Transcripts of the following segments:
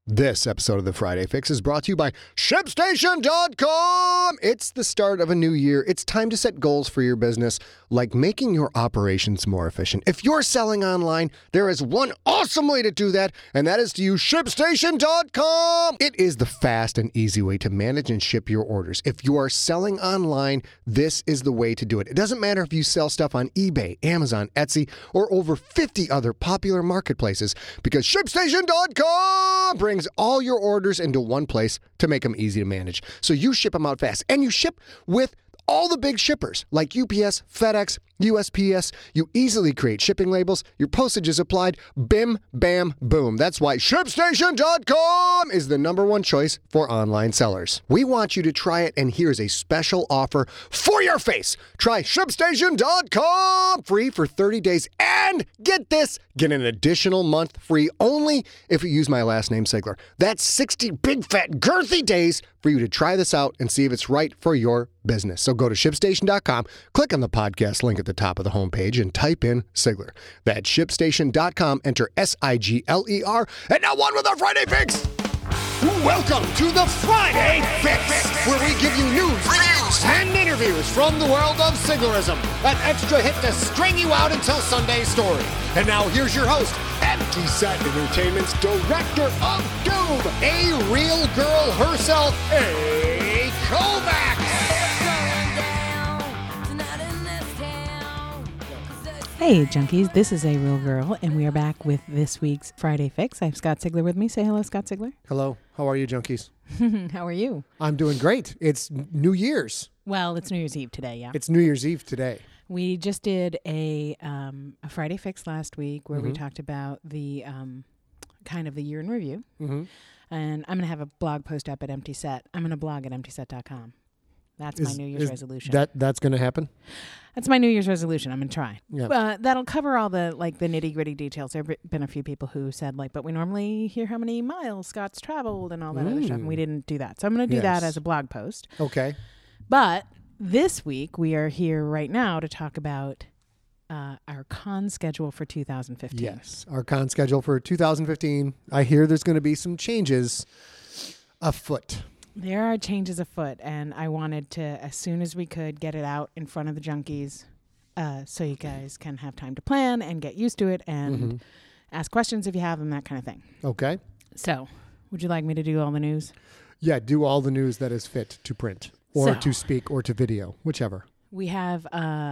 This episode of the Friday Fix is brought to you by ShipStation.com. It's the start of a new year. It's time to set goals for your business, like making your operations more efficient. If you're selling online, there is one awesome way to do that, and that is to use ShipStation.com. It is the fast and easy way to manage and ship your orders. If you are selling online, this is the way to do it. It doesn't matter if you sell stuff on eBay, Amazon, Etsy, or over 50 other popular marketplaces, because ShipStation.com brings all your orders into one place to make them easy to manage. So you ship them out fast, and you ship with all the big shippers like UPS, FedEx, USPS. You easily create shipping labels. Your postage is applied. Bim, bam, boom. That's why ShipStation.com is the number one choice for online sellers. We want you to try it, and here's a special offer for your face. Try ShipStation.com free for 30 days, and get this, get an additional month free only if you use my last name, Sigler. That's 60 big, fat, girthy days for you to try this out and see if it's right for your business. So go to ShipStation.com, click on the podcast link at the top of the homepage, and type in Sigler. That's ShipStation.com, enter SIGLER, and now on with our Friday Fix. Welcome to the Friday Fix, where we give you news, reviews, and interviews from the world of Siglerism. An extra hit to string you out until Sunday's story. And now here's your host, Empty Set Entertainment's Director of Doom, a real girl herself, A. Kovacs. Hey, junkies, this is A Real Girl, and we are back with this week's Friday Fix. I have Scott Sigler with me. Say hello, Scott Sigler. Hello. How are you, junkies? How are you? I'm doing great. It's New Year's. Well, it's New Year's Eve today, yeah. It's New Year's Eve today. We just did a Friday Fix last week where we talked about the kind of the year in review. And I'm going to have a blog post up at Empty Set. I'm going to blog at emptyset.com. That's my New Year's resolution. That's going to happen? That's my New Year's resolution. I'm going to try. Yeah. That'll cover all the the nitty-gritty details. There have been a few people who said, but we normally hear how many miles Scott's traveled and all that other stuff, and we didn't do that. So I'm going to do that as a blog post. Okay. But this week, we are here right now to talk about our con schedule for 2015. Yes, our con schedule for 2015. I hear there's going to be some changes afoot. There are changes afoot, and I wanted to, as soon as we could, get it out in front of the junkies so you guys can have time to plan and get used to it and ask questions if you have them, that kind of thing. Okay. So, would you like me to do all the news? Yeah, do all the news that is fit to print or to speak or to video, whichever. We have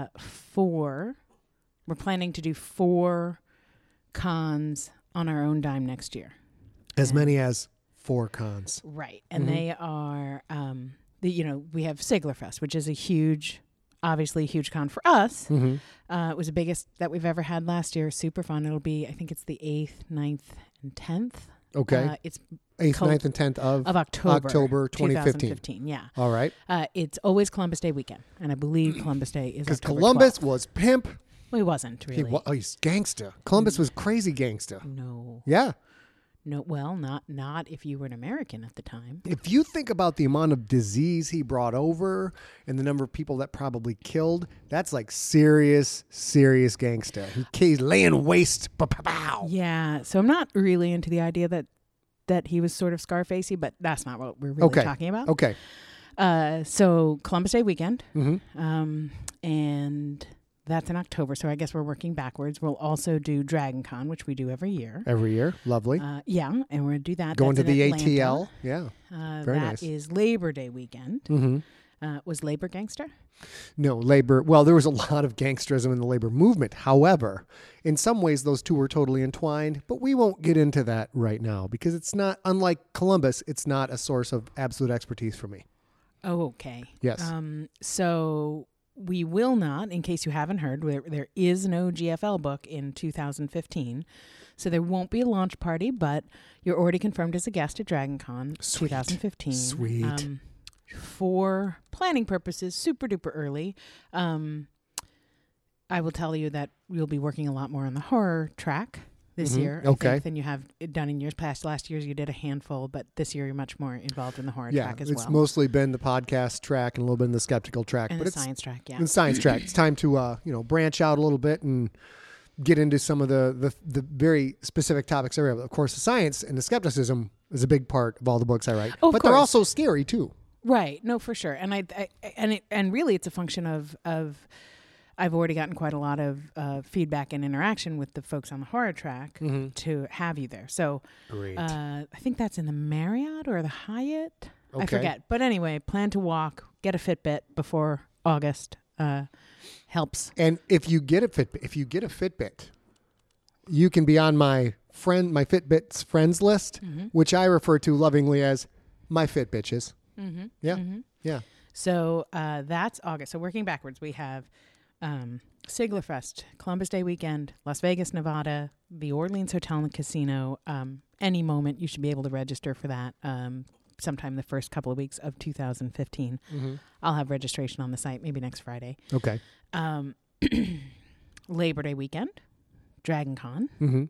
4. We're planning to do 4 cons on our own dime next year. As many as 4 cons. Right. And they are, we have Siglerfest, which is obviously a huge con for us. It was the biggest that we've ever had last year. Super fun. It'll be, I think it's the 8th, 9th, and 10th. Okay. It's 8th, 9th, and 10th of October 2015. Yeah. All right. It's always Columbus Day weekend. And I believe Columbus Day is because October Columbus 12th. was pimp. Well, he wasn't really. He's gangsta. Columbus was crazy gangsta. No. Yeah. No, well, not if you were an American at the time. If you think about the amount of disease he brought over and the number of people that probably killed, that's like serious gangsta. He's laying waste. Pow. Yeah, so I'm not really into the idea that he was sort of Scarfacey, but that's not what we're really talking about. Okay. So Columbus Day weekend, Mm-hmm. and that's in October, so I guess we're working backwards. We'll also do Dragon Con, which we do every year. Every year. Lovely. Yeah, and we're going to do that. Going That's to the Atlanta. ATL. Yeah. Very nice. That is Labor Day weekend. Mm-hmm. Was Labor gangster? No, labor. Well, there was a lot of gangsterism in the labor movement. However, in some ways, those two were totally entwined, but we won't get into that right now because it's not, unlike Columbus, it's not a source of absolute expertise for me. Oh, okay. Yes. So we will not, in case you haven't heard, there is no GFL book in 2015. So there won't be a launch party, but you're already confirmed as a guest at DragonCon 2015. Sweet. For planning purposes, super duper early. I will tell you that we'll be working a lot more on the horror track this year, I think, than you have done in years past. Last year you did a handful, but this year you're much more involved in the horror track as well. Yeah, it's mostly been the podcast track and a little bit in the skeptical track. And but the it's science track, yeah. The science track. It's time to branch out a little bit and get into some of the very specific topics area. Of course, the science and the skepticism is a big part of all the books I write, Oh, of but course. they're also scary too. Right. No, for sure. And and really it's a function of I've already gotten quite a lot of feedback and interaction with the folks on the horror track to have you there. So Great. I think that's in the Marriott or the Hyatt. Okay. I forget. But anyway, plan to walk, get a Fitbit before August. Helps. And if you get a Fitbit, you can be on my Fitbit's friends list, which I refer to lovingly as my Fit bitches. Mm-hmm. Yeah. Mm-hmm. Yeah. So that's August. So working backwards, we have Siglerfest, Columbus Day weekend, Las Vegas, Nevada, the Orleans Hotel and Casino. Any moment you should be able to register for that. Sometime the first couple of weeks of 2015. I'll have registration on the site maybe next Friday. Okay. Labor Day weekend, Dragon Con.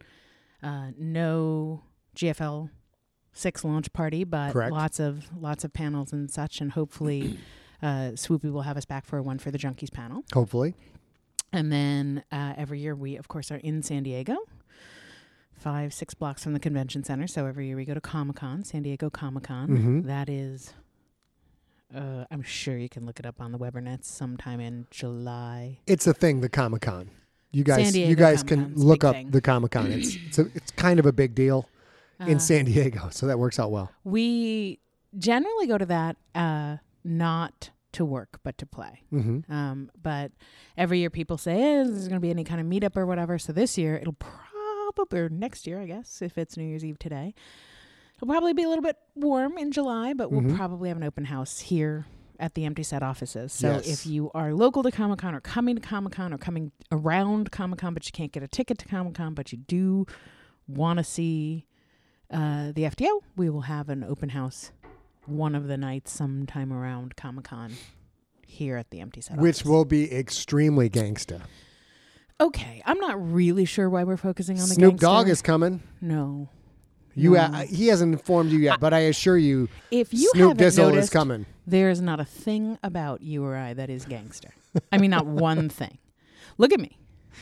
No GFL 6 launch party, but Correct. lots of panels and such, and hopefully Swoopy will have us back for one for the Junkies panel. Hopefully. And then every year we, of course, are in San Diego, 5-6 blocks from the convention center. So every year we go to Comic-Con, San Diego Comic-Con. That is, I'm sure you can look it up on the Webernets sometime in July. It's a thing, the Comic-Con. You San guys Diego can Comic-Con's look big up thing. the Comic-Con. It's kind of a big deal in San Diego, so that works out well. We generally go to that not to work, but to play. But every year people say, hey, there's going to be any kind of meetup or whatever. So this year it'll probably, or next year, I guess, if it's New Year's Eve today, it'll probably be a little bit warm in July, but we'll probably have an open house here at the Empty Set offices. So Yes. if you are local to Comic-Con or coming to Comic-Con or coming around Comic-Con, but you can't get a ticket to Comic-Con, but you do want to see the FTO, we will have an open house one of the nights sometime around Comic-Con here at the Empty Set Which office. will be extremely gangsta. Okay, I'm not really sure why we're focusing on the Snoop gangster. Dogg is coming. No. You, No. he hasn't informed you yet, but I assure you, If you Snoop haven't Dizzle noticed, is coming. there's not a thing about you or I that is gangster. I mean, not one thing. Look at me.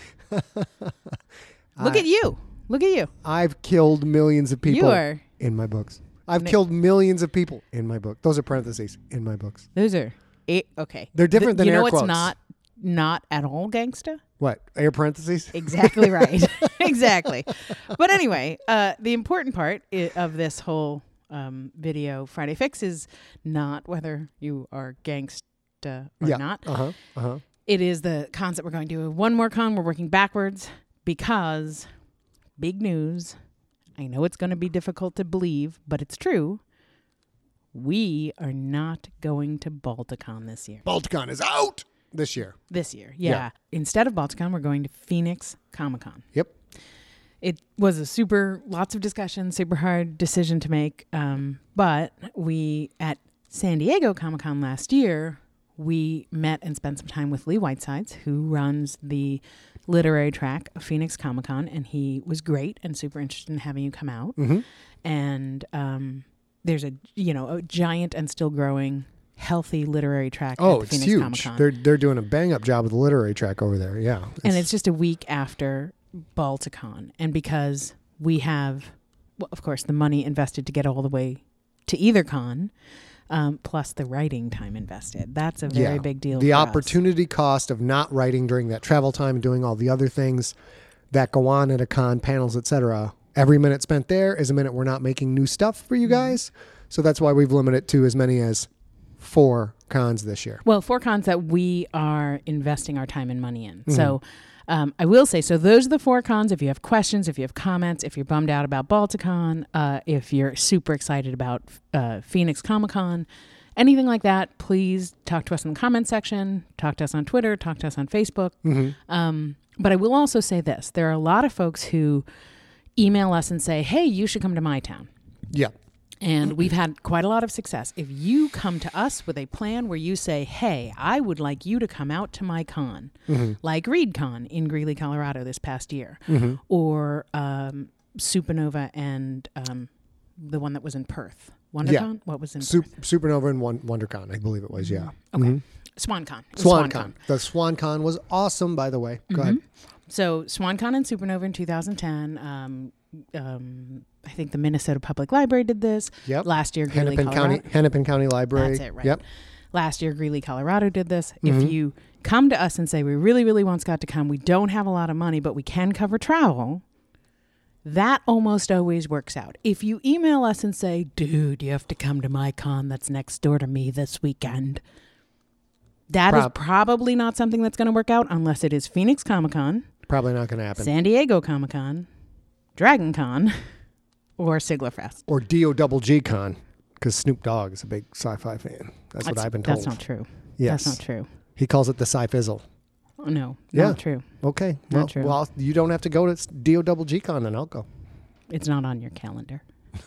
Look at you. Look at you. I've killed millions of people You are. in my books. I've Nick. killed millions of people in my book. Those are parentheses in my books. Those are okay. They're different than you know air what's quotes. not at all gangsta? What? Air parentheses? Exactly right. Exactly. But anyway, the important part of this whole video Friday Fix is not whether you are gangsta or not. It is the cons that we're going to do. One more con. We're working backwards because big news. I know it's going to be difficult to believe, but it's true. We are not going to Balticon this year. Balticon is out this year. This year, Yeah. yeah. Instead of Balticon, we're going to Phoenix Comic-Con. Yep. It was lots of discussion, super hard decision to make. But we, at San Diego Comic-Con last year, we met and spent some time with Lee Whitesides, who runs the literary track of Phoenix Comic-Con, and he was great and super interested in having you come out. And there's a giant and still growing healthy literary track at the It's Phoenix huge. Comic-Con. They're doing a bang up job with the literary track over there. Yeah. And it's just a week after Balticon. And because we have, well, of course, the money invested to get all the way to either con, plus the writing time invested. That's a very big deal. The for us. opportunity cost of not writing during that travel time and doing all the other things that go on at a con, panels, etc. Every minute spent there is a minute we're not making new stuff for you guys. So that's why we've limited it to as many as 4 cons this year. Well, 4 cons that we are investing our time and money in. So I will say, so those are the 4 cons. If you have questions, if you have comments, if you're bummed out about Balticon, if you're super excited about Phoenix Comic-Con, anything like that, please talk to us in the comment section, talk to us on Twitter, talk to us on Facebook. But I will also say this. There are a lot of folks who email us and say, hey, you should come to my town. Yeah. And we've had quite a lot of success. If you come to us with a plan where you say, hey, I would like you to come out to my con, like ReadCon in Greeley, Colorado this past year, or Supernova and the one that was in Perth. WonderCon? Yeah. What was in Perth? Supernova and WonderCon, I believe it was, yeah. Okay. SwanCon. SwanCon. The SwanCon was awesome, by the way. Go ahead. So SwanCon and Supernova in 2010. I think the Minnesota Public Library did this. Yep. Last year, Greeley, Colorado. Hennepin County Library. That's it, right. Yep. Last year, Greeley, Colorado did this. If you come to us and say, we really, really want Scott to come, we don't have a lot of money, but we can cover travel, that almost always works out. If you email us and say, dude, you have to come to my con that's next door to me this weekend, that is probably not something that's going to work out unless it is Phoenix Comic-Con. Probably not going to happen. San Diego Comic-Con, Dragon Con, or Sigler Fest. Or DOGG Con, because Snoop Dogg is a big sci-fi fan. That's what I've been told. That's not true. Yes. That's not true. He calls it the Sci-Fizzle. Oh, no, Yeah. not true. Okay. Not true. Well, you don't have to go to DOGG Con, then I'll go. It's not on your calendar.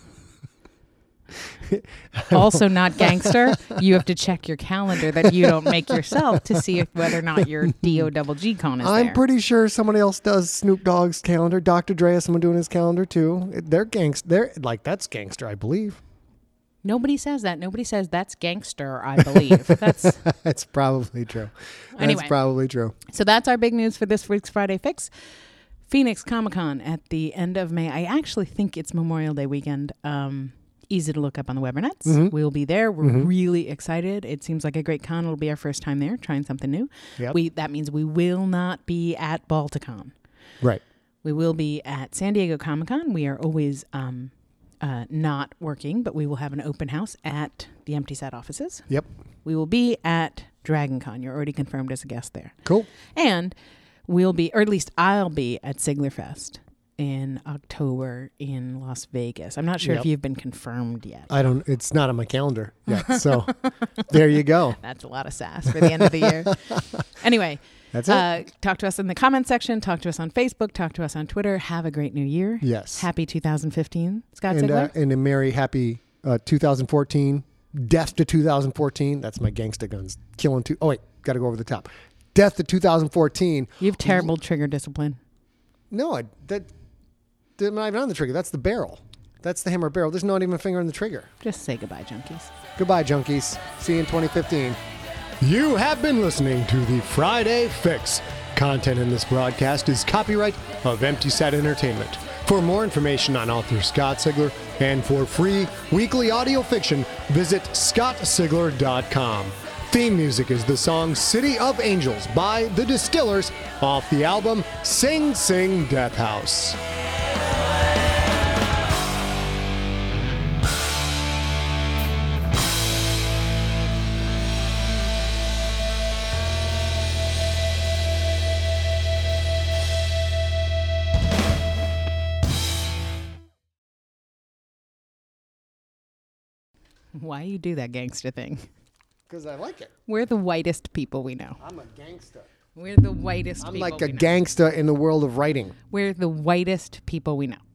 Also not gangster. You have to check your calendar that you don't make yourself to see whether or not your DOGG con is there. I'm pretty sure somebody else does Snoop Dogg's calendar. Dr. Dre has someone doing his calendar too. They're that's gangster, I believe. Nobody says that. Nobody says that's gangster, I believe. That's probably true. Anyway. That's probably true. So that's our big news for this week's Friday Fix. Phoenix Comic-Con at the end of May. I actually think it's Memorial Day weekend. Easy to look up on the Webernets. We'll be there. We're really excited. It seems like a great con. It'll be our first time there, trying something new. Yep. That means we will not be at Balticon. Right. We will be at San Diego Comic-Con. We are always not working, but we will have an open house at the Empty Set offices. Yep. We will be at Dragon Con. You're already confirmed as a guest there. Cool. And we'll be, or at least I'll be, at Sigler Fest in October in Las Vegas. I'm not sure if you've been confirmed yet. It's not on my calendar yet. So there you go. That's a lot of sass for the end of the year. Anyway, that's it. Talk to us in the comment section. Talk to us on Facebook. Talk to us on Twitter. Have a great new year. Yes. Happy 2015, Scott Sigler. And a merry, happy 2014. Death to 2014. That's my gangsta guns. Killing two. Oh, wait. Got to go over the top. Death to 2014. You have terrible trigger discipline. No, I'm not even on the trigger. That's the barrel. That's the hammer barrel. There's not even a finger on the trigger. Just say goodbye, junkies. Goodbye, junkies. See you in 2015. You have been listening to the Friday Fix. Content in this broadcast is copyright of Empty Set Entertainment. For more information on author Scott Sigler and for free weekly audio fiction, visit scottsigler.com. Theme music is the song City of Angels by The Distillers off the album Sing Sing Death House. Why you do that gangster thing? Because I like it. We're the whitest people we know. I'm a gangster. We're the whitest people I'm like we a know. gangster in the world of writing. We're the whitest people we know.